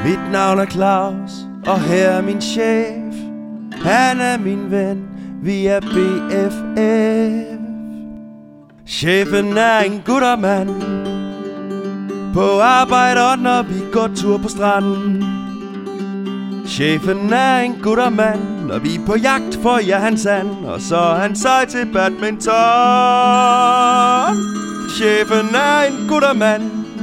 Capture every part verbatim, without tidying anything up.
Mit navn er Claus, og her er min chef. Han er min ven, vi er B F F. Chefen er en guttermand, på arbejde, når vi går tur på stranden. Chefen er en guttermand, når vi er på jagt for ja hans and. Og så er han sej til badminton. Chefen er en guttermand.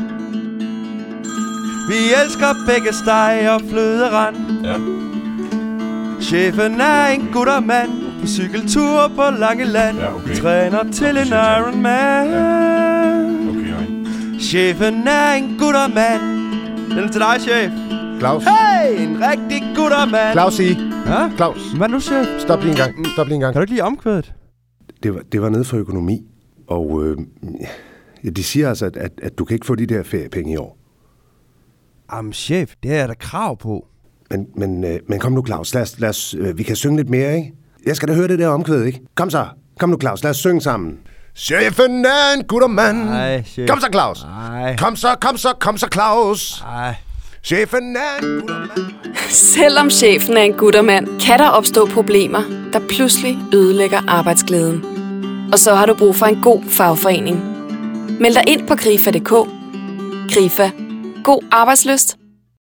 Vi elsker begge steg og fløderand. Ja. Chefen er en guttermand, på cykeltur på Langeland. Ja, okay. Træner til en Ironman. Ja. Okay, okay. Chefen er en guttermand. Den er til dig, chef. Claus. Hey, en rigtig guttermand. Claus, I. Ja? Claus. Hvad nu, chef? Stop lige en gang. Stop lige en gang. Kan du ikke lige omkvædet? Det var, det var nede for økonomi. Og øh, ja, de siger altså, at, at, at du kan ikke få de der feriepenge i år. Jamen, chef, det er der krav på. Men, men, øh, men kom nu, Claus. Lad os, lad os, øh, vi kan synge lidt mere, ikke? Jeg skal da høre det der omkvæd, ikke? Kom så. Kom nu, Claus. Lad os synge sammen. Chefen er en guttermand. Nej, chef. Kom så, Claus. Nej. Kom så, kom så, kom så, Claus. Nej. Chefen er en guttermand. Selvom chefen er en guttermand, kan der opstå problemer, der pludselig ødelægger arbejdsglæden. Og så har du brug for en god fagforening. Meld dig ind på Grifa punktum d k. Grifa. God arbejdslyst.